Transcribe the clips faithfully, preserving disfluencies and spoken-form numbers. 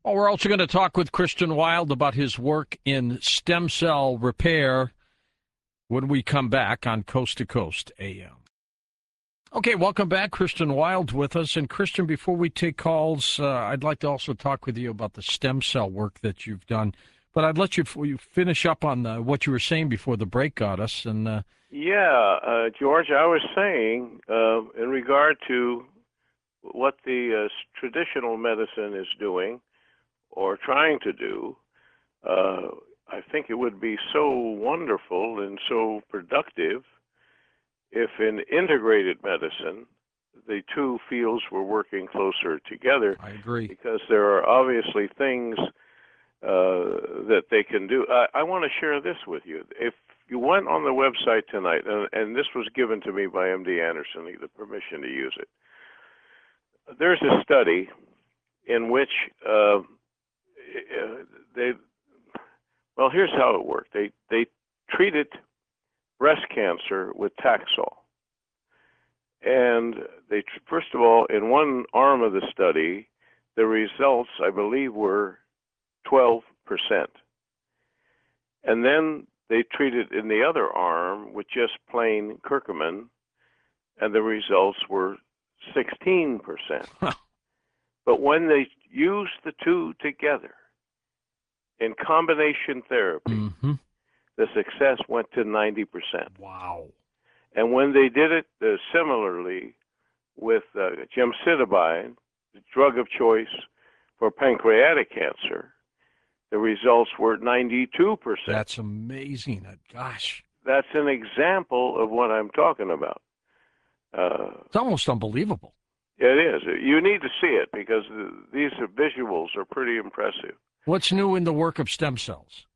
Well, we're also going to talk with Christian Wild about his work in stem cell repair when we come back on Coast to Coast A M. Okay, welcome back. Christian Wild with us. And Christian, before we take calls, uh, I'd like to also talk with you about the stem cell work that you've done. But I'd let you, you finish up on the, what you were saying before the break got us. And uh, Yeah, uh, George, I was saying uh, in regard to what the uh, traditional medicine is doing or trying to do, uh, I think it would be so wonderful and so productive if in integrated medicine the two fields were working closer together. I agree. Because there are obviously things uh, that they can do. I, I want to share this with you. If you went on the website tonight, and, and this was given to me by M D Anderson, the permission to use it, there's a study in which uh, they, well, here's how it worked. They, they treated breast cancer with Taxol. And they, first of all, in one arm of the study, the results, I believe, were twelve percent. And then they treated in the other arm with just plain curcumin, and the results were sixteen percent. But when they used the two together in combination therapy, mm-hmm. the success went to ninety percent. Wow. And when they did it uh, similarly with uh, gemcitabine, the drug of choice for pancreatic cancer, the results were ninety-two percent. That's amazing. Gosh. That's an example of what I'm talking about. Uh, it's almost unbelievable. It is. You need to see it because these visuals are pretty impressive. What's new in the work of stem cells?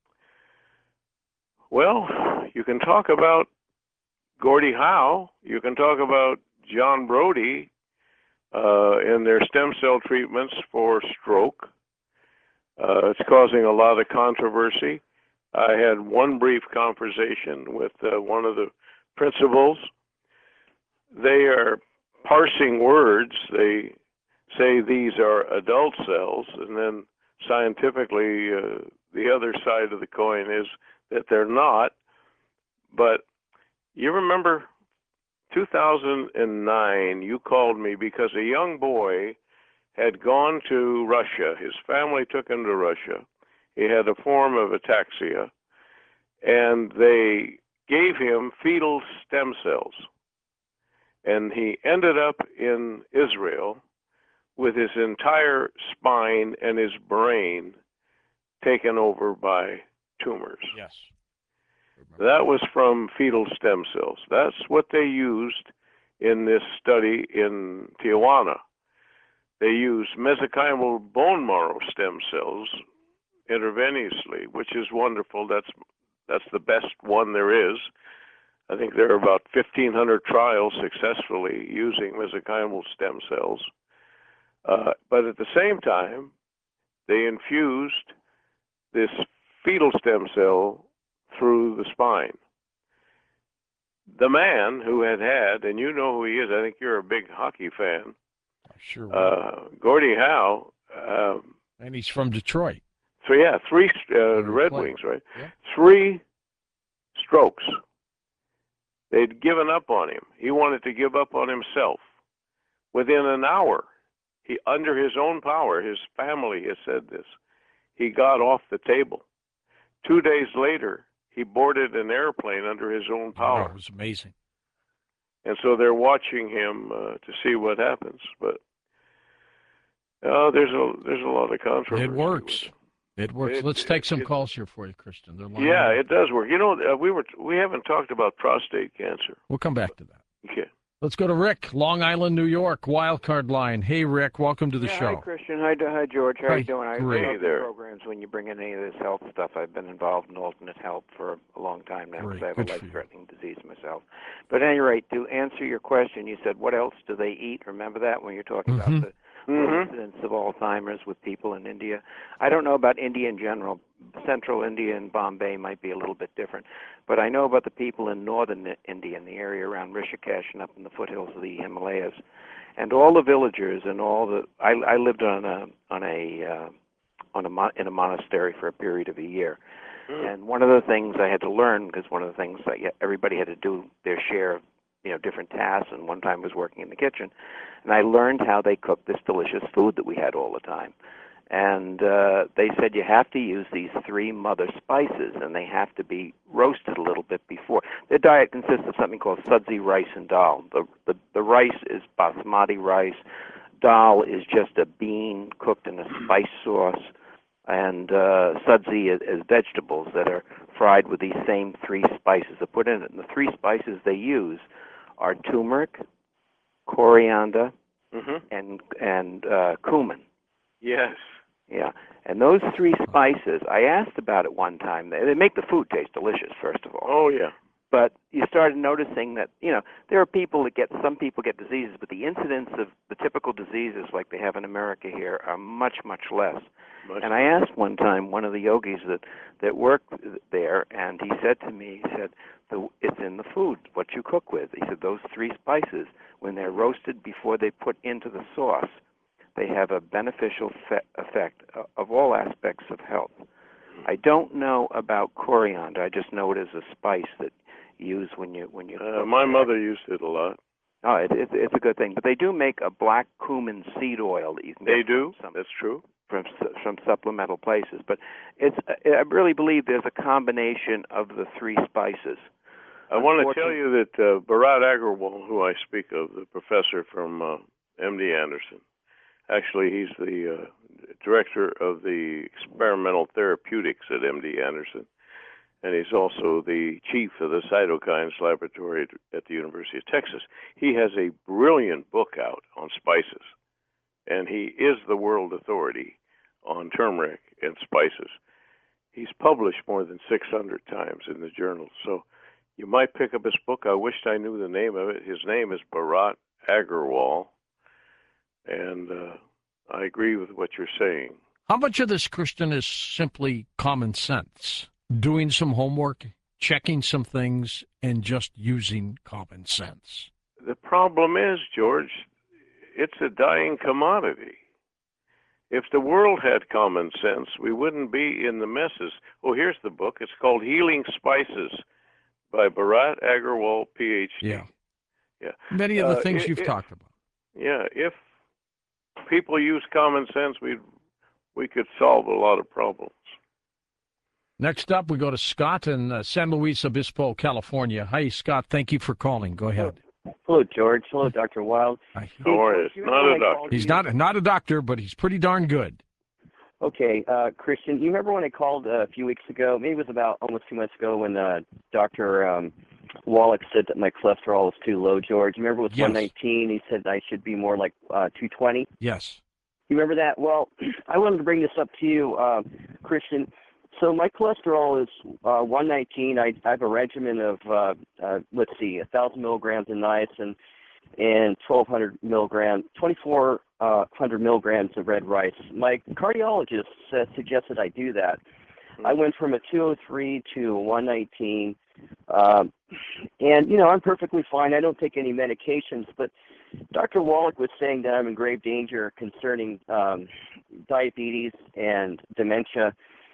Well, you can talk about Gordie Howe. You can talk about John Brody uh, and their stem cell treatments for stroke. Uh, it's causing a lot of controversy. I had one brief conversation with uh, one of the principals. They are parsing words. They say these are adult cells, and then scientifically, uh, the other side of the coin is that they're not. But you remember two thousand nine, you called me because a young boy had gone to Russia. His family took him to Russia. He had a form of ataxia, and they gave him fetal stem cells. And he ended up in Israel with his entire spine and his brain taken over by tumors. Yes. That was from fetal stem cells. That's what they used in this study in Tijuana. They used mesenchymal bone marrow stem cells intravenously, which is wonderful. That's that's the best one there is. I think there are about fifteen hundred trials successfully using mesenchymal stem cells. Uh, but at the same time, they infused this fetal stem cell through the spine. The man who had had, and you know who he is, I think you're a big hockey fan, sure uh, Gordie Howe. Um, and he's from Detroit. So yeah, three uh, Red player. Wings, right? Yeah. Three strokes. They'd given up on him. He wanted to give up on himself. Within an hour, he, under his own power, his family has said this, he got off the table. Two days later, he boarded an airplane under his own power. Wow, it was amazing. And so they're watching him uh, to see what happens. But uh, there's a there's a lot of controversy. It works. It works. It, Let's take some it, calls here for you, Christian. Yeah, it does work. You know, uh, we were we haven't talked about prostate cancer. We'll come back to that. Okay. Let's go to Rick, Long Island, New York, wildcard line. Hey, Rick, welcome to the yeah, show. Hi, Christian. Hi, hi George. How hi. are you doing? I Great. love the programs when you bring in any of this health stuff. I've been involved in alternate health for a long time now because I have Good a life-threatening disease myself. But at any rate, to answer your question, you said, what else do they eat? Remember that when you're talking mm-hmm. about the mm-hmm. incidence of Alzheimer's with people in India? I don't know about India in general. Central India and Bombay might be a little bit different. But I know about the people in northern India, in the area around Rishikesh and up in the foothills of the Himalayas. And all the villagers and all the... I, I lived on a, on a uh, mon- in a monastery for a period of a year. Mm. And one of the things I had to learn, because one of the things that everybody had to do their share of, you know, different tasks, and one time I was working in the kitchen, and I learned how they cooked this delicious food that we had all the time. And uh, they said you have to use these three mother spices, and they have to be roasted a little bit before. Their diet consists of something called sudsy rice and dal. The, the, the rice is basmati rice. Dal is just a bean cooked in a spice sauce. And uh, sudsy is, is vegetables that are fried with these same three spices that put in it. And the three spices they use are turmeric, coriander, Mm-hmm. and, and uh, cumin. Yes. Yeah, and those three spices, I asked about it one time. They, they make the food taste delicious, first of all. Oh, yeah. But you started noticing that, you know, there are people that get, some people get diseases, but the incidence of the typical diseases like they have in America here are much, much less. Much And I asked one time one of the yogis that, that worked there, and he said to me, he said, the, it's in the food, what you cook with. He said, those three spices, when they're roasted before they put into the sauce, they have a beneficial fe- effect of all aspects of health. I don't know about coriander. I just know it as a spice that you use when you when you. Uh, my mother used it a lot. Oh, it, it, it's a good thing. But they do make a black cumin seed oil that you can get. They do. From some, That's true. From from supplemental places. But it's I really believe there's a combination of the three spices. I want to tell you that uh, Bharat Agrawal, who I speak of, the professor from uh, M D Anderson. Actually, he's the uh, director of the experimental therapeutics at M D Anderson, and he's also the chief of the cytokines laboratory at the University of Texas. He has a brilliant book out on spices, and he is the world authority on turmeric and spices. He's published more than six hundred times in the journals, so you might pick up his book. I wished I knew the name of it. His name is Bharat Agrawal. And uh, I agree with what you're saying. How much of this, Christian, is simply common sense? Doing some homework, checking some things, and just using common sense? The problem is, George, it's a dying commodity. If the world had common sense, we wouldn't be in the messes. Oh, here's the book. It's called Healing Spices by Bharat Agrawal, P H D. Yeah. Yeah. Many of the Uh, things it, you've it, talked about. Yeah, if people use common sense, we we could solve a lot of problems. Next up, we go to Scott in uh, San Luis Obispo, California. Hi, Scott. Thank you for calling. Go ahead. Hello, George. Hello, Doctor Wild. Hi. How are you? Not a doctor. He's not not a doctor, but he's pretty darn good. Okay, uh, Christian, you remember when I called uh, a few weeks ago? Maybe it was about almost two months ago when uh, Doctor Um, Wallach said that my cholesterol was too low, George. You remember it was Yes. one nineteen? He said I should be more like uh, two twenty. Yes. You remember that? Well, I wanted to bring this up to you, uh, Christian. So my cholesterol is uh, one nineteen. I, I have a regimen of, uh, uh, let's see, one thousand milligrams of niacin and twelve hundred milligrams, twenty-four hundred milligrams of red rice. My cardiologist uh, suggested I do that. I went from a two oh three to a one nineteen, um, and, you know, I'm perfectly fine. I don't take any medications, but Doctor Wallach was saying that I'm in grave danger concerning um, diabetes and dementia.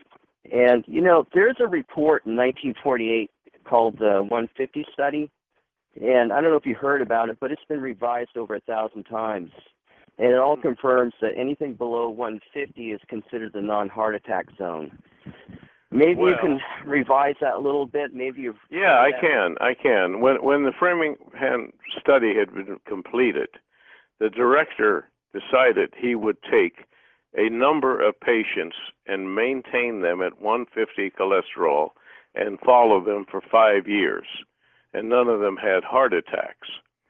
And, you know, there's a report in nineteen forty-eight called the one fifty study, and I don't know if you heard about it, but it's been revised over a thousand times. And it all confirms that anything below one fifty is considered the non-heart attack zone. Maybe Well, you can revise that a little bit. Maybe you've Yeah, I can. I can. When when the Framingham study had been completed, the director decided he would take a number of patients and maintain them at one fifty cholesterol and follow them for five years, and none of them had heart attacks.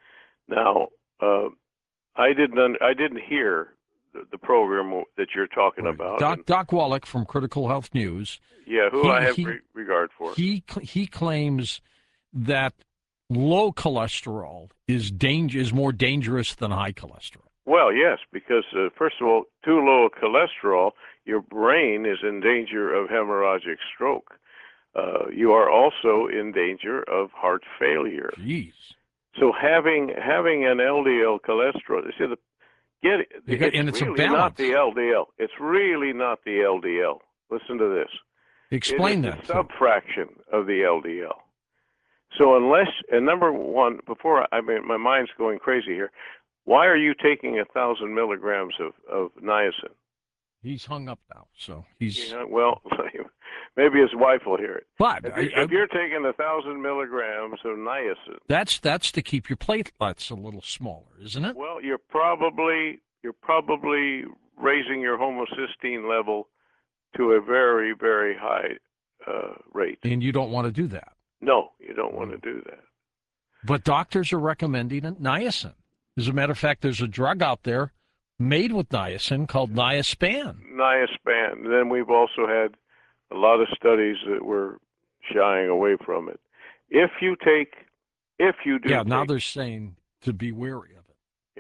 Now, uh, I didn't. I didn't hear the, the program that you're talking Right. about. Doc, and, Doc Wallach from Critical Health News. yeah, who he, I have he, re- regard for. He he claims that low cholesterol is danger is more dangerous than high cholesterol. Well, yes, because uh, first of all, too low cholesterol, your brain is in danger of hemorrhagic stroke. Uh, you are also in danger of heart failure. Jeez. So having having an L D L cholesterol, you see, the Get it. You got- It's and it's a really not balance. the L D L. It's really not the L D L. Listen to this. Explain it is that. the subfraction of the L D L. So unless, and number one, before I mean, my mind's going crazy here. Why are you taking a thousand milligrams of, of niacin? He's hung up now, so he's. Yeah, well, maybe his wife will hear it. But If, I, you, I, if you're taking a thousand milligrams of niacin, that's that's to keep your platelets a little smaller, isn't it? well, you're probably you're probably raising your homocysteine level to a very very high uh, rate. And you don't want to do that. No, you don't want Mm. to do that. But doctors are recommending niacin. As a matter of fact, there's a drug out there made with niacin called Niaspan. Niaspan. Then we've also had a lot of studies that were shying away from it. If you take, if you do, Yeah, now take, they're saying to be wary of it.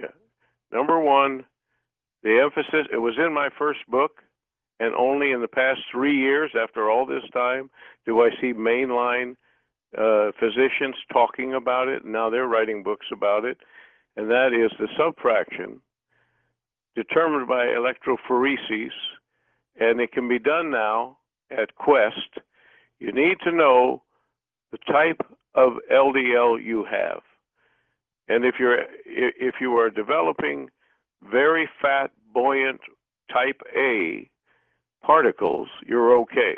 yeah. Number one, the emphasis. It was in my first book, and only in the past three years, after all this time, do I see mainline uh, physicians talking about it. Now they're writing books about it, and that is the subfraction determined by electrophoresis, and it can be done now at Quest. You need to know the type of L D L you have, and if you're if you are developing very fat, buoyant type A particles, you're okay.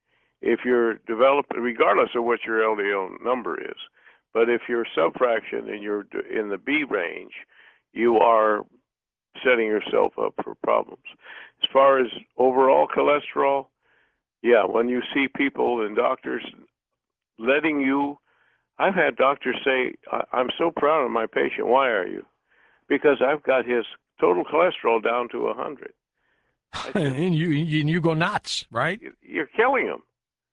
If you're developing, regardless of what your L D L number is, but if you're subfraction and you're in the B range, you are setting yourself up for problems. As far as overall cholesterol, yeah, when you see people and doctors letting you, I've had doctors say, I'm so proud of my patient. Why are you? Because I've got his total cholesterol down to one hundred. and you and you go nuts, right? You're killing him.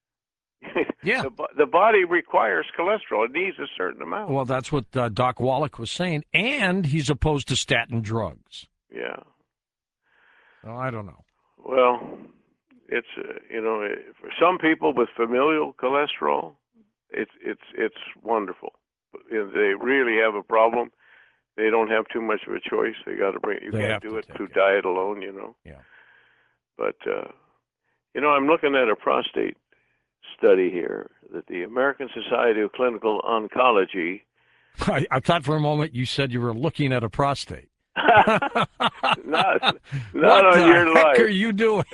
Yeah. The, the body requires cholesterol. It needs a certain amount. Well, that's what uh, Doc Wallach was saying. And he's opposed to statin drugs. Yeah. Well, I don't know. Well, it's, uh, you know, for some people with familial cholesterol, it's it's it's wonderful. If they really have a problem, they don't have too much of a choice. They got to bring it. You They can't have do to it take through it. diet alone, you know. Yeah. But, uh, you know, I'm looking at a prostate study here that the American Society of Clinical Oncology. I, I thought for a moment you said you were looking at a prostate. not not what on the your heck life. are you doing?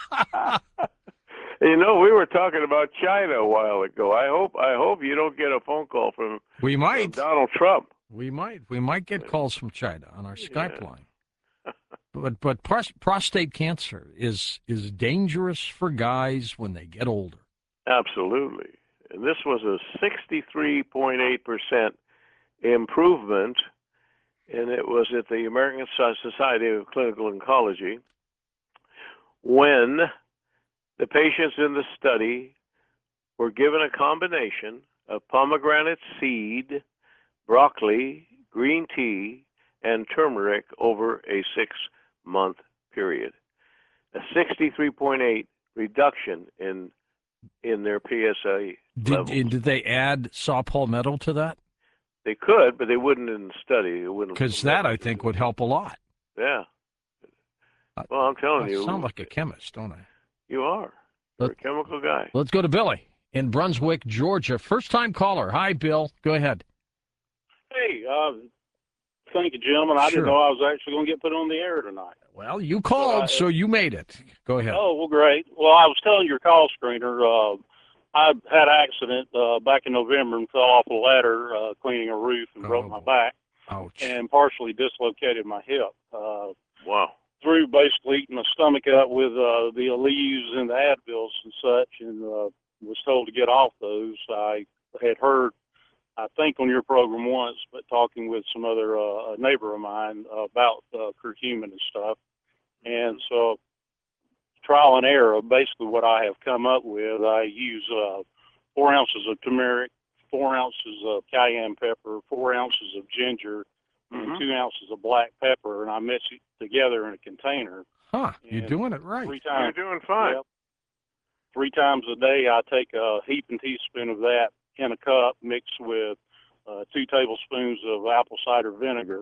You know, we were talking about China a while ago. I hope I hope you don't get a phone call from, We from might. Donald Trump. We might. We might get calls from China on our Skype Yeah. line. But but pros- prostate cancer is is dangerous for guys when they get older. Absolutely. And this was a sixty-three point eight percent improvement, and it was at the American Society of Clinical Oncology when the patients in the study were given a combination of pomegranate seed, broccoli, green tea, and turmeric over a six-month period. A sixty-three point eight reduction in in their P S A Did levels. did they add saw palmetto to that? They could, but they wouldn't in the study. They wouldn't. Because that I think would help a lot. Yeah. Well, I'm telling I you, sound like a chemist, don't I? you are. You're Let- a chemical guy. Let's go to Billy in Brunswick, Georgia. First time caller. Hi, Bill. Go ahead. Hey, uh, thank you, gentlemen. I Sure. didn't know I was actually going to get put on the air tonight. Well, you called, uh, so you made it. Go ahead. Oh, well, great. Well, I was telling your call screener, uh, I had an accident uh, back in November and fell off a ladder uh, cleaning a roof and broke Oh, my boy. back Ouch. and partially dislocated my hip. Uh, Wow. through basically eating my stomach up with uh, the Aleve and the Advils and such, and uh, was told to get off those. I had heard, I think, on your program once, but talking with some other uh, a neighbor of mine uh, about uh, curcumin and stuff. And so, trial and error, basically what I have come up with, I use uh, four ounces of turmeric, four ounces of cayenne pepper, four ounces of ginger, Mhm. and two ounces of black pepper, and I mix it together in a container. Huh, you're and doing it right. Three You're times, doing fine. Yep. Three times a day, I take a heaping teaspoon of that in a cup, mixed with uh, two tablespoons of apple cider vinegar,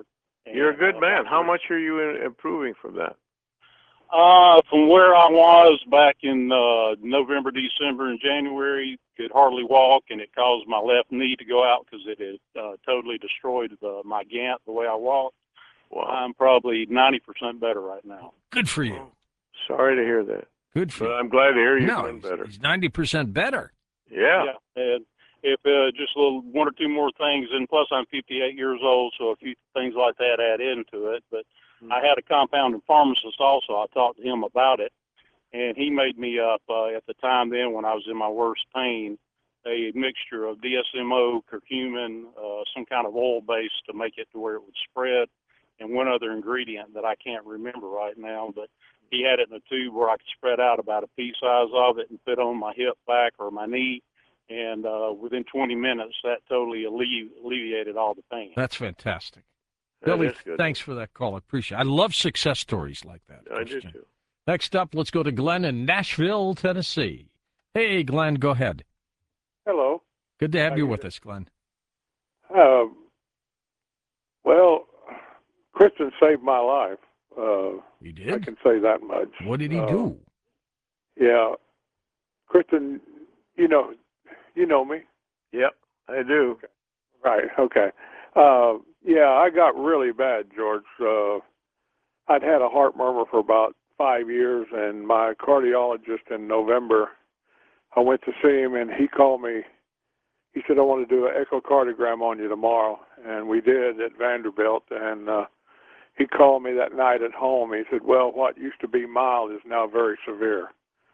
You're a And, good uh, man. How much are you in, improving from that? Uh, from where I was back in uh, November, December, and January, could hardly walk, and it caused my left knee to go out because it had uh, totally destroyed the, my gant the way I walked. Wow. I'm probably ninety percent better right now. Good for you. Well, sorry to hear that. Good for But you. I'm glad to hear you're No, doing he's, better. he's ninety percent better. Yeah. Yeah, and if uh, just a little one or two more things, and plus I'm fifty-eight years old, so a few things like that add into it. But Mm-hmm. I had a compounding pharmacist also. I talked to him about it, and he made me up uh, at the time then when I was in my worst pain, a mixture of D S M O, curcumin, uh, some kind of oil base to make it to where it would spread, and one other ingredient that I can't remember right now, but he had it in a tube where I could spread out about a pea size of it and put on my hip, back, or my knee, and uh, within twenty minutes, that totally allevi- alleviated all the pain. That's fantastic. That Billy, is good. thanks for that call. I appreciate it. I love success stories like that. I do Christian. too. Next up, let's go to Glenn in Nashville, Tennessee. Hey, Glenn, go ahead. Hello. Good to have How you you with doing? us, Glenn. Um, well, Kristen saved my life. Uh, You I did? can say that much. What did he Uh, do? Yeah, Kristen, you know, you know me, Yep, I do. right? Okay. Uh, yeah, I got really bad, George. Uh, I'd had a heart murmur for about five years, and my cardiologist in November, I went to see him, and he called me. He said, I want to do an echocardiogram on you tomorrow. And we did at Vanderbilt. And uh, he called me that night at home. He said, well, what used to be mild is now very severe.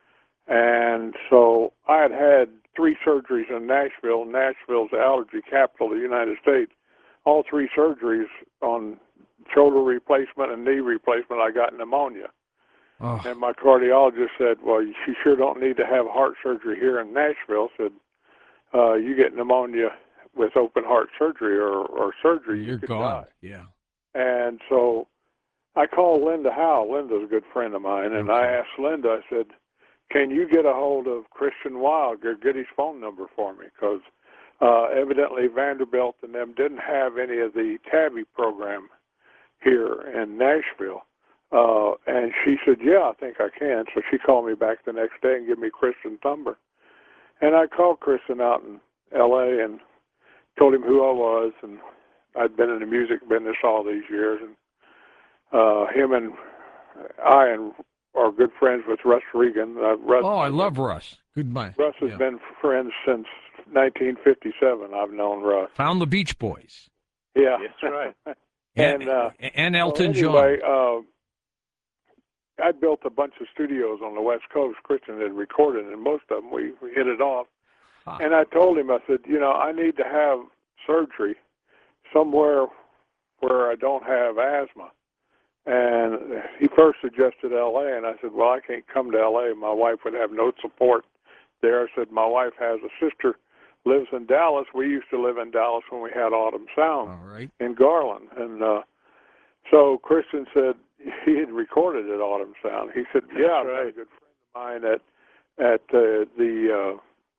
And so I had had three surgeries in Nashville. Nashville's the allergy capital of the United States. All three surgeries on shoulder replacement and knee replacement, I got pneumonia. Oh, And my cardiologist said, well, you sure don't need to have heart surgery here in Nashville. Said, uh, you get pneumonia with open heart surgery or, or surgery, you're you could gone. die. Yeah. And so I called Linda Howe. Linda's a good friend of mine. And I Okay. asked Linda, I said, can you get a hold of Christian Wild or get his phone number for me? Because uh, evidently Vanderbilt and them didn't have any of the TAVI program here in Nashville. Uh, and she said, yeah, I think I can. So she called me back the next day and gave me Christian's number. And I called Christian out in L A and told him who I was. And I'd been in the music business all these years. And uh, him and I and are good friends with Russ Regan. Uh, Russ, Oh, I love Russ. Good man. Russ has Yeah. been friends since nineteen fifty-seven. I've known Russ. Found the Beach Boys. Yeah. That's right. and uh, and Elton well, anyway, John. uh, I built a bunch of studios on the West Coast. Christian had recorded, and most of them we, we hit it off. Huh. And I told him, I said, you know, I need to have surgery somewhere where I don't have asthma. And he first suggested L A, and I said, well, I can't come to L A. My wife would have no support there. I said, my wife has a sister, lives in Dallas. We used to live in Dallas when we had Autumn Sound All right. in Garland. And uh, so Christian said he had recorded at Autumn Sound. He said, yeah, I've got a good friend of mine at, at uh, the uh,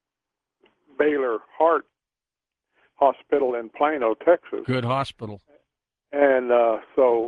Baylor Heart Hospital in Plano, Texas. Good hospital. And uh, so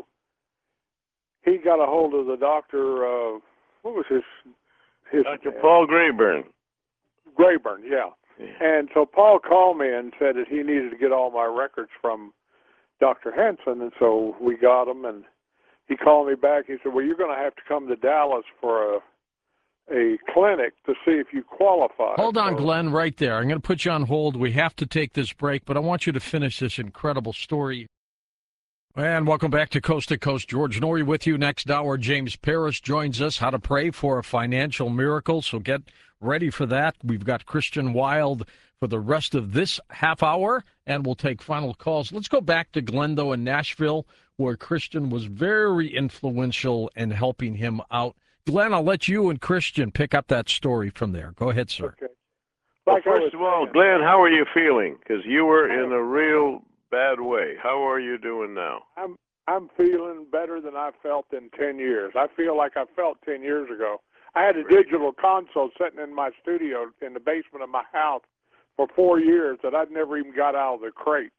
he got a hold of the doctor, uh, what was his? his Doctor Paul Grayburn. Grayburn, yeah. Yeah. And so Paul called me and said that he needed to get all my records from Doctor Henson, and so we got them, and he called me back. He said, well, you're going to have to come to Dallas for a a clinic to see if you qualify. Hold on, So- Glenn, right there. I'm going to put you on hold. We have to take this break, but I want you to finish this incredible story. And welcome back to Coast to Coast. George Norrie with you. Next hour, James Paris joins us. How to pray for a financial miracle. So get ready for that. We've got Christian Wild for the rest of this half hour, and we'll take final calls. Let's go back to Glendo in Nashville, where Christian was very influential in helping him out. Glenn, I'll let you and Christian pick up that story from there. Go ahead, sir. Okay. Well, Like I was first of all, saying- Glenn, how are you feeling? Because you were in a real bad way. How are you doing now? I'm I'm feeling better than I felt in ten years. I feel like I felt ten years ago. I had a digital console sitting in my studio in the basement of my house for four years that I'd never even got out of the crate.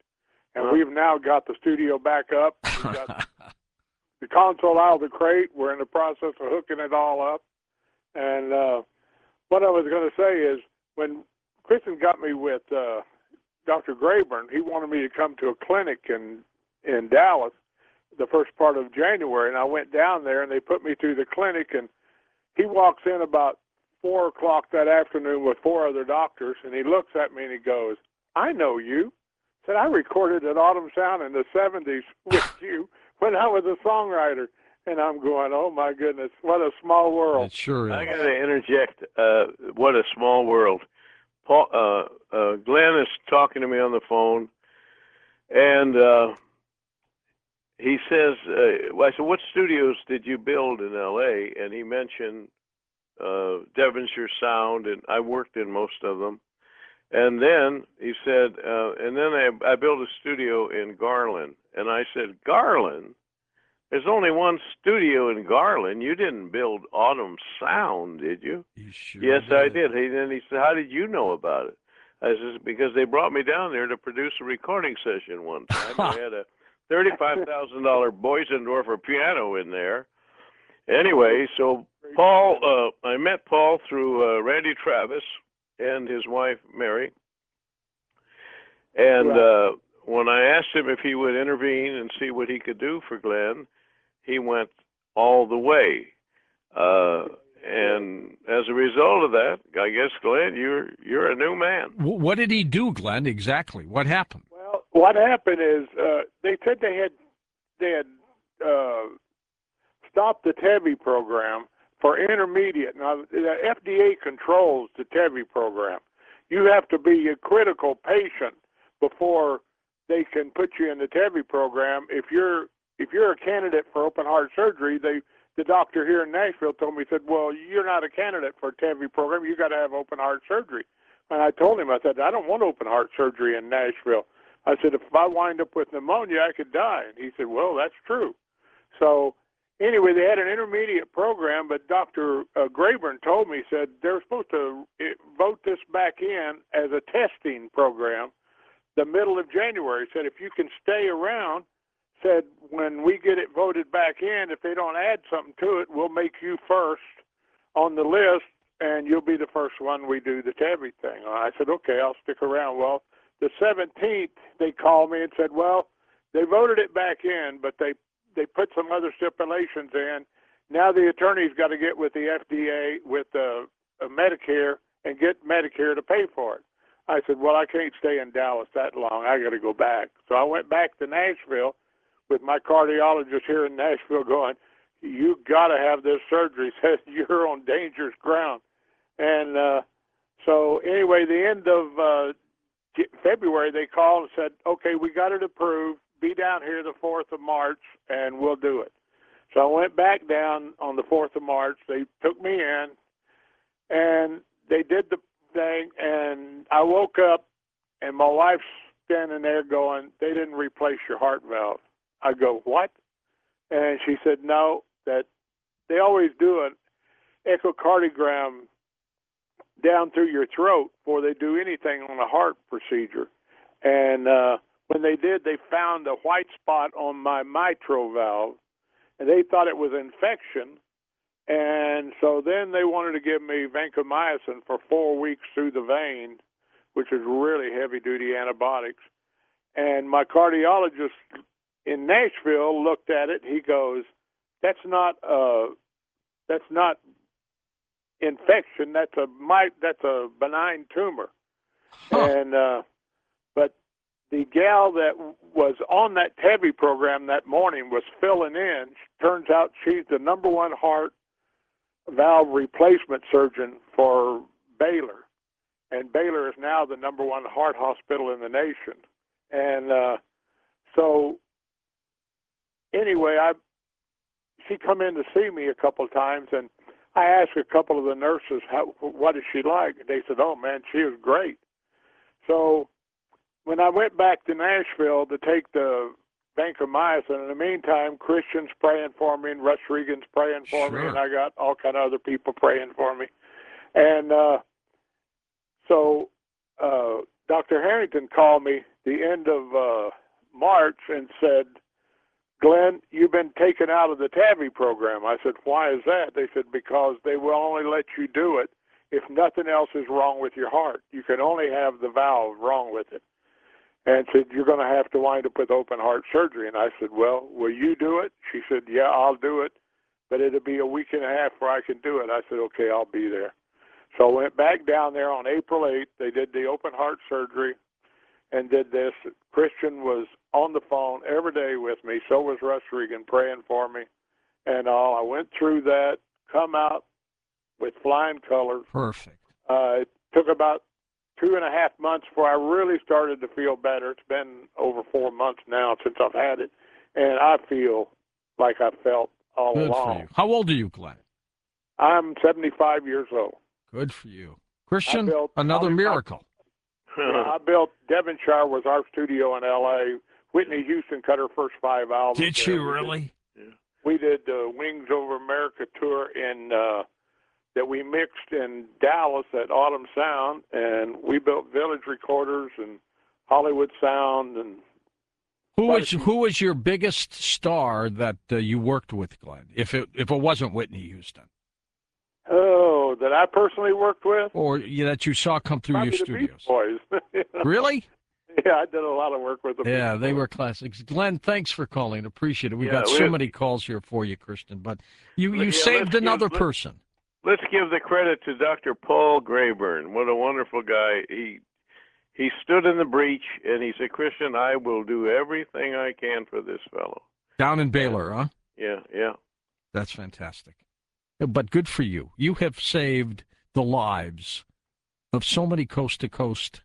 and Huh. we've now got the studio back up. We've got the console out of the crate. We're in the process of hooking it all up. And uh, what I was going to say is, when Kristen got me with uh, Doctor Grayburn, he wanted me to come to a clinic in in Dallas the first part of January, and I went down there, and they put me through the clinic, and he walks in about four o'clock that afternoon with four other doctors, and he looks at me and he goes, "I know you." I said, "I recorded at Autumn Sound in the seventies with you when I was a songwriter." And I'm going, "Oh my goodness, what a small world!" It sure I is. got to interject. Uh, what a small world. Paul, uh, uh, Glenn is talking to me on the phone, and uh, he says, uh, well, "I said, what studios did you build in L A?" And he mentioned uh, Devonshire Sound, and I worked in most of them. And then he said, uh, and then I, I built a studio in Garland. And I said, "Garland? There's only one studio in Garland. You didn't build Autumn Sound, did you?" You sure "Yes, did. I did." He, then he said, "How did you know about it?" I said, "Because they brought me down there to produce a recording session one time. They had a thirty-five thousand dollars Boysendorfer piano in there." Anyway, so Paul, uh, I met Paul through uh, Randy Travis and his wife, Mary. And uh, when I asked him if he would intervene and see what he could do for Glenn, he went all the way. Uh, and as a result of that, I guess, Glenn, you're you're a new man. W- What did he do, Glenn, exactly? What happened? Well, what happened is uh, they said they had they had uh, stopped the T E V I program for intermediate. Now, the F D A controls the T E V I program. You have to be a critical patient before they can put you in the T E V I program. If you're if you're a candidate for open heart surgery, they the doctor here in Nashville told me, he said, "Well, you're not a candidate for a T E V I program. You got to have open heart surgery." And I told him, I said, "I don't want open heart surgery in Nashville." I said, "If I wind up with pneumonia, I could die." And he said, "Well, that's true." So anyway, they had an intermediate program, but Doctor Uh, Grayburn told me, he said, they're supposed to vote this back in as a testing program the middle of January. He said, if you can stay around, said, when we get it voted back in, if they don't add something to it, we'll make you first on the list, and you'll be the first one we do the T E V I thing. I said, okay, I'll stick around. Well, the seventeenth, they called me and said, well, they voted it back in, but they they put some other stipulations in. Now the attorney's got to get with the F D A, with uh, uh, Medicare, and get Medicare to pay for it. I said, well, I can't stay in Dallas that long. I got to go back. So I went back to Nashville with my cardiologist here in Nashville going, you got to have this surgery. He says, you're on dangerous ground. And uh, so anyway, the end of uh, February, they called and said, okay, we got it approved. Be down here the fourth of March, and we'll do it. So I went back down on the fourth of March. They took me in, and they did the thing, and I woke up, and my wife's standing there going, they didn't replace your heart valve. I go, what? And she said, no, that they always do an echocardiogram down through your throat before they do anything on a heart procedure. And uh, when they did, they found a white spot on my mitral valve, and they thought it was infection. And so then they wanted to give me vancomycin for four weeks through the vein, which is really heavy-duty antibiotics. And my cardiologist in Nashville looked at it. He goes, "That's not uh, that's not infection. That's a that's a benign tumor." Huh. And uh, but the gal that was on that T E V I program that morning was filling in. Turns out she's the number one heart valve replacement surgeon for Baylor, and Baylor is now the number one heart hospital in the nation. And uh, so anyway, I she come in to see me a couple of times, and I asked a couple of the nurses, how, what is she like? And they said, oh, man, she was great. So when I went back to Nashville to take the vancomycin, in the meantime, Christian's praying for me, and Russ Regan's praying for Sure. me, and I got all kind of other people praying for me. And uh, so uh, Doctor Harrington called me the end of uh, March and said, Glenn, you've been taken out of the TAVI program. I said, why is that? They said, because they will only let you do it if nothing else is wrong with your heart. You can only have the valve wrong with it. And said, you're going to have to wind up with open heart surgery. And I said, well, will you do it? She said, yeah, I'll do it, but it'll be a week and a half before I can do it. I said, okay, I'll be there. So I went back down there on April eighth. They did the open heart surgery and did this. Christian was on the phone every day with me. So was Russ Regan praying for me and all. I went through that, come out with flying colors. Perfect. Uh, it took about two and a half months before I really started to feel better. It's been over four months now since I've had it, and I feel like I felt all Good along. for you. How old are you, Glenn? I'm seventy-five years old. Good for you. Christian, built- another I- miracle. I built, Devonshire was our studio in L A Whitney Houston cut her first five albums. Did she there. We really? did- We did the Wings Over America tour in uh, that we mixed in Dallas at Autumn Sound, and we built Village Recorders and Hollywood Sound. And Who Quite a was few. who was your biggest star that uh, you worked with, Glenn? If it if it wasn't Whitney Houston, oh, that I personally worked with, or you, that you saw come through probably your the Beach studios? Boys. You know? Really? Yeah, I did a lot of work with them. Yeah, they were classics. Glenn, thanks for calling. Appreciate it. We've Yeah, got so we- many calls here for you, Christian. But you, Yeah, you saved let's give- another let's- person. Let's give the credit to Doctor Paul Grayburn. What a wonderful guy. He he stood in the breach and he said, Christian, I will do everything I can for this fellow. Down in Baylor, huh? Yeah, yeah. That's fantastic. But good for you. You have saved the lives of so many coast to coast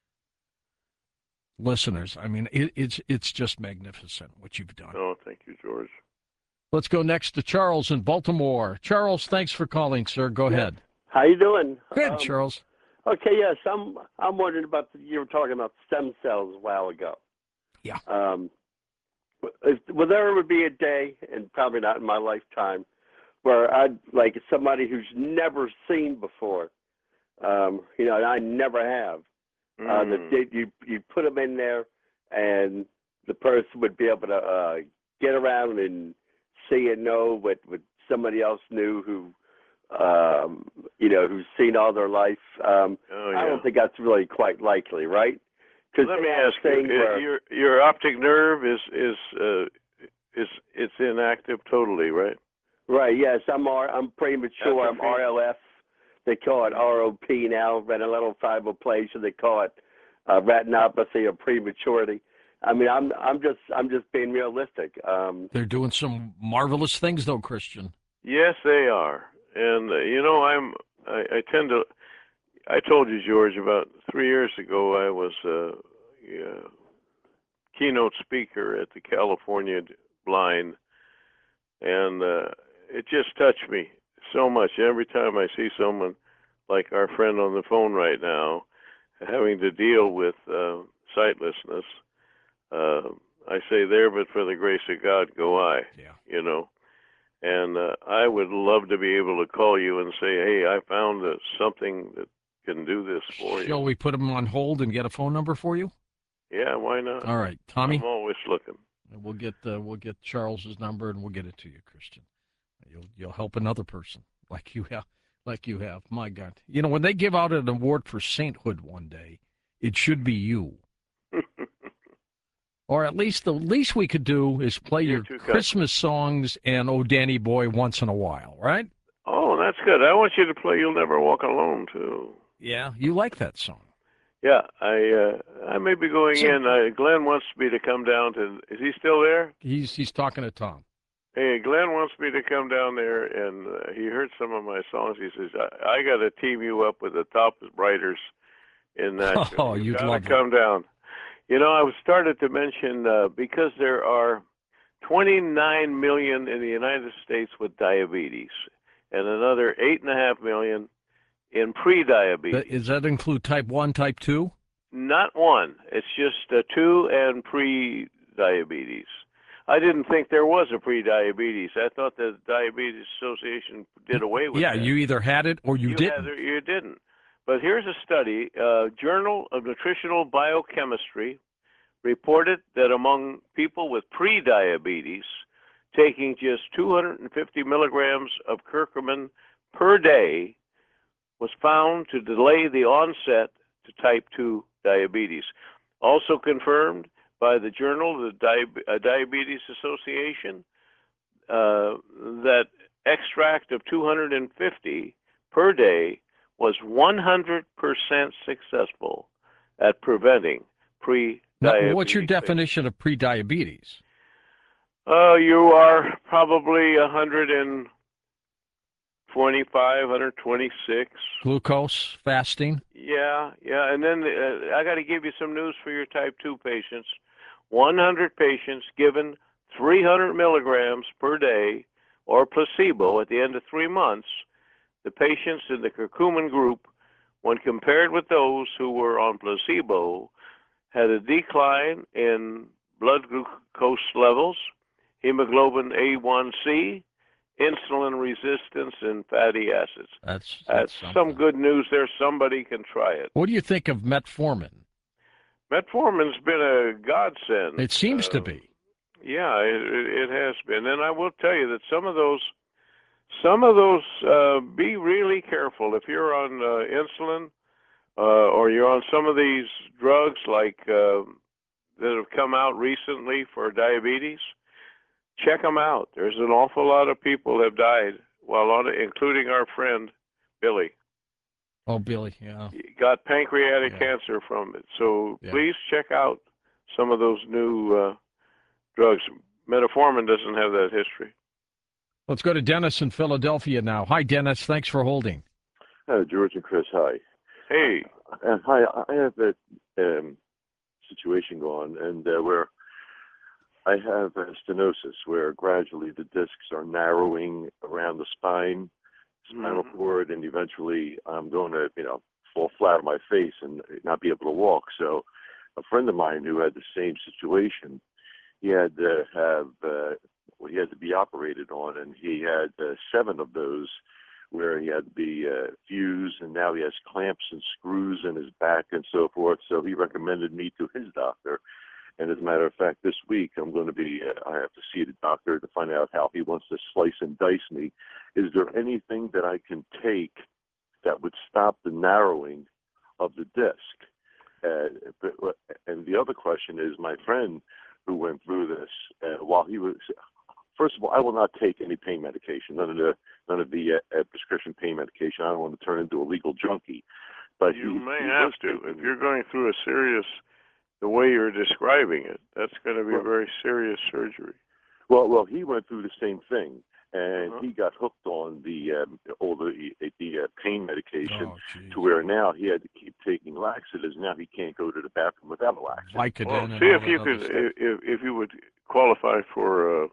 listeners. I mean, it, it's it's just magnificent what you've done. Oh, thank you, George. Let's go next to Charles in Baltimore. Charles, thanks for calling, sir. Go Yeah. ahead. How you doing? Good, Um, Charles. Okay, yes, I'm. I'm wondering about the, you were talking about stem cells a while ago. Yeah. Um, is, will there ever be a day, and probably not in my lifetime, where I'd like somebody who's never seen before, um, you know, and I never have, uh, Mm. that they, you you put them in there, and the person would be able to uh, get around and see and know what, what somebody else knew who, um, you know, who's seen all their life. Um, Oh, I yeah. don't think that's really quite likely, right? Because Let me ask you, uh, your your optic nerve is is uh, is it's inactive totally, right? right? Yes, I'm R, I'm premature. I'm Atrophy. R L F. They call it R O P now, retinal fibrillation. They call it uh, retinopathy or prematurity. I mean, I'm I'm just I'm just being realistic. Um, They're doing some marvelous things, though, Christian. Yes, they are. And uh, you know, I'm I, I tend to. I told you, George, about three years ago, I was a, a keynote speaker at the California Blind, and uh, it just touched me so much. Every time I see someone like our friend on the phone right now having to deal with uh, sightlessness, uh, I say, there, but for the grace of God, go I. Yeah. You know. And uh, I would love to be able to call you and say, hey, I found uh, something that can do this for Shall you. we put him on hold and get a phone number for you? Yeah, why not? All right, Tommy. I'm always looking. We'll get uh, we'll get Charles's number and we'll get it to you, Christian. You'll you'll help another person like you have like you have. My God, you know when they give out an award for sainthood one day, it should be you. Or at least the least we could do is play You're your too kind. Christmas songs and Oh Danny Boy once in a while, right? Oh, that's good. I want you to play You'll Never Walk Alone, too. Yeah, you like that song. Yeah, I uh, I may be going So- in. Uh, Glenn wants me to come down to. Is he still there? He's he's talking to Tom. Hey, Glenn wants me to come down there, and uh, he heard some of my songs. He says, I, I got to team you up with the top writers in that. Oh, you you'd gotta love that. come down. You know, I was started to mention uh, because there are twenty-nine million in the United States with diabetes, and another eight and a half million in pre-diabetes. That- Does that include type one, type two? Not one. It's just uh, two and pre-diabetes. I didn't think there was a pre-diabetes. I thought the Diabetes Association did away with Yeah, that. you either had it or you, You didn't. had it or you didn't. But here's a study, uh, Journal of Nutritional Biochemistry, reported that among people with pre-diabetes, taking just two hundred fifty milligrams of curcumin per day was found to delay the onset to type two diabetes. Also confirmed by the journal, the Di- Diabetes Association, uh, that extract of two hundred fifty per day was one hundred percent successful at preventing pre-diabetes. Now, what's your definition of pre-diabetes? Uh, you are probably one hundred twenty-five, one hundred twenty-six. Glucose, fasting? Yeah, yeah. And then uh, I got to give you some news for your type two patients. one hundred patients given three hundred milligrams per day or placebo at the end of three months. The patients in the curcumin group, when compared with those who were on placebo, had a decline in blood glucose levels, hemoglobin A one C, insulin resistance, and fatty acids. That's, that's, that's some good news there. Somebody can try it. What do you think of metformin? Metformin's been a godsend. It seems uh, to be. Yeah, it, it has been. And I will tell you that some of those, some of those, uh, be really careful. If you're on uh, insulin uh, or you're on some of these drugs like uh, that have come out recently for diabetes, check them out. There's an awful lot of people have died while on it, including our friend Billy. Oh, Billy, yeah. He got pancreatic Yeah. cancer from it. So Yeah. please check out some of those new uh, drugs. Metformin doesn't have that history. Let's go to Dennis in Philadelphia now. Hi, Dennis. Thanks for holding. Hi, George and Chris. Hi. Hey. Uh, hi. I have a um, situation going, and uh, where I have uh, stenosis, where gradually the discs are narrowing around the spine, spinal Mhm. cord, and eventually I'm going to, you know, fall flat on my face and not be able to walk. So, a friend of mine who had the same situation, he had to have, uh, well, he had to be operated on, and he had uh, seven of those where he had to be uh, fused, and now he has clamps and screws in his back and so forth. So he recommended me to his doctor. And as a matter of fact, this week I'm going to be, uh, I have to see the doctor to find out how he wants to slice and dice me. Is there anything that I can take that would stop the narrowing of the disc? Uh, but, and the other question is, my friend who went through this, uh, while he was, first of all, I will not take any pain medication, none of the, none of the uh, uh, prescription pain medication. I don't want to turn into a legal junkie. But You he, may he have was to. taking- If you're going through a serious, the way you're describing it, that's going to be Well- a very serious surgery. Well, well, he went through the same thing, and Uh-huh. he got hooked on the um, all the the uh, pain medication Oh, geez. to where now he had to keep taking laxatives. Now he can't go to the bathroom without a laxative. Vicodin Well, and see all if that you other could, stuff. if if you would qualify for uh,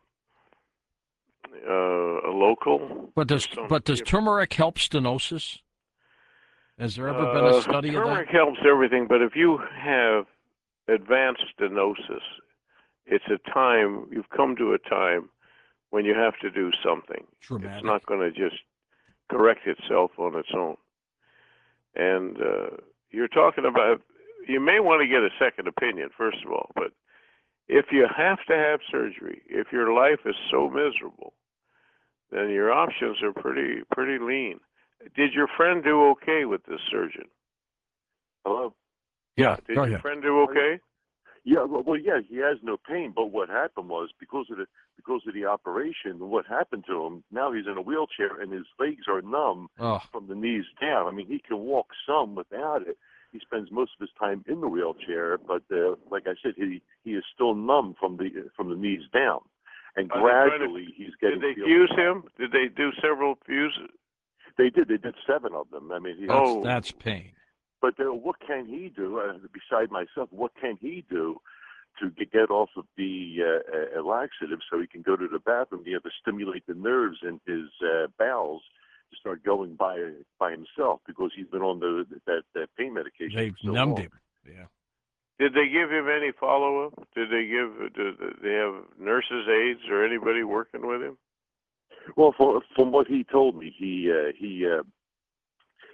uh, a local. But does some- but does if- turmeric help stenosis? Has there ever been a Uh, study of turmeric that? helps everything, but if you have advanced stenosis, it's a time, you've come to a time when you have to do something. Dramatic. It's not going to just correct itself on its own. And uh, you're talking about, you may want to get a second opinion, first of all, but if you have to have surgery, if your life is so miserable, then your options are pretty pretty lean. Did your friend do okay with this surgeon? Hello. Yeah, Did go your ahead. friend do okay? Yeah, well, well, yeah, he has no pain. But what happened was because of the because of the operation, what happened to him? Now he's in a wheelchair and his legs are numb Oh, from the knees down. I mean, he can walk some without it. He spends most of his time in the wheelchair, but uh, like I said, he he is still numb from the from the knees down, and Are they trying to- gradually he's getting. Did they feel- fuse him? Did they do several fuses? They did. They did seven of them. I mean, he, that's, Oh. that's pain. but uh, what can he do? Uh, beside myself, what can he do to get, get off of the uh, uh, laxative so he can go to the bathroom? He have to stimulate the nerves in his uh, bowels to start going by by himself because he's been on the that, that pain medication. They've for so numbed long. him. Yeah. Did they give him any follow-up? Did they give, did they have nurses, aides, or anybody working with him? Well, for, from what he told me, he uh, he uh,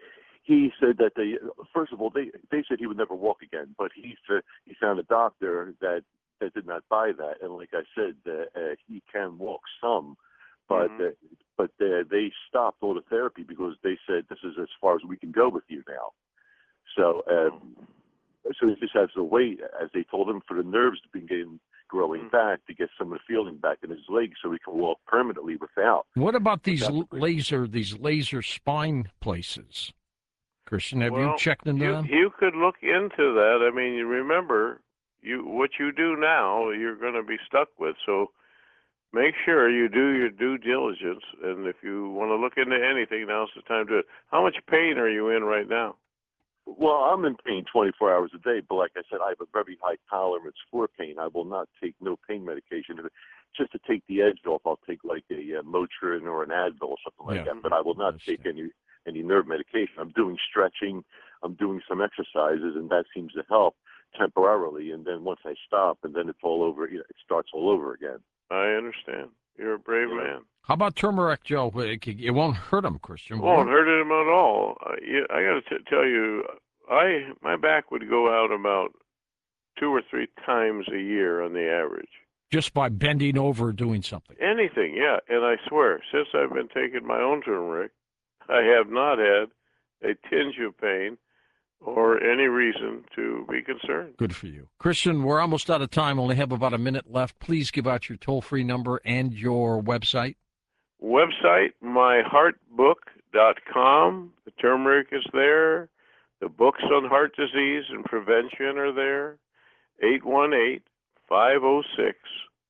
he said that they, first of all, they they said he would never walk again, but he said he found a doctor that that did not buy that, and like I said, uh, uh, he can walk some, but Mm-hmm. uh, but uh, they stopped all the therapy because they said this is as far as we can go with you now. So uh, so he just has to wait, as they told him, for the nerves to begin growing Mm-hmm. back to get some of the feeling back in his legs, so he can walk permanently without. What about these without l- the- laser these laser spine places? Christian, have well, you checked into you them? you could look into that. I mean, you remember, you what you do now, you're going to be stuck with. So make sure you do your due diligence, and if you want to look into anything, now's the time to do it. How much pain are you in right now? Well, I'm in pain twenty-four hours a day, but like I said, I have a very high tolerance for pain. I will not take no pain medication. If it, just to take the edge off, I'll take like a, uh Motrin or an Advil or something like Yeah. that. But I will not take any any nerve medication. I'm doing stretching. I'm doing some exercises, and that seems to help temporarily. And then once I stop, and then it's all over. You know, it starts all over again. I understand. You're a brave Yeah. man. How about turmeric, Joe? It, it won't hurt him, Christian. It will won't it? hurt him at all. Uh, you, I got to tell you, I my back would go out about two or three times a year on the average. Just by bending over doing something. Anything, yeah. And I swear, since I've been taking my own turmeric, I have not had a tinge of pain or any reason to be concerned. Good for you. Christian, we're almost out of time. Only have about a minute left. Please give out your toll-free number and your website. Website, my heart book dot com. The turmeric is there. The books on heart disease and prevention are there. eight one eight, five oh six,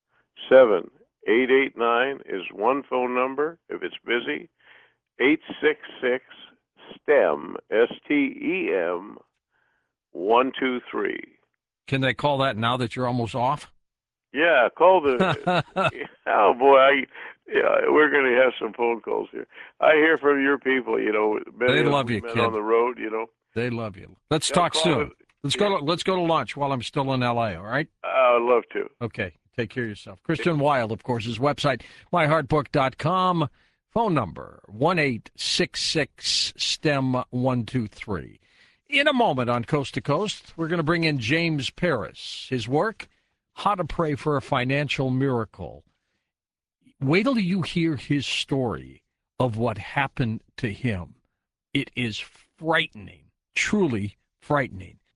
seven eight eight nine is one phone number if it's busy. eight six six, STEM, S T E M, one two three. Can they call that now that you're almost off? Yeah, call the. Oh boy, I, yeah, we're going to have some phone calls here. I hear from your people. You know, many They of love them you, men kid. on the road. You know, They love you. Let's Yeah, talk call soon. it- Let's go. To, let's go to lunch while I'm still in L A. All right. I'd love to. Okay. Take care of yourself. Christian Wilde, of course, his website, my heart book dot com. Phone number, one eight six six STEM one two three. In a moment on Coast to Coast, we're going to bring in James Paris. His work, How to Pray for a Financial Miracle. Wait till you hear his story of what happened to him. It is frightening, truly frightening.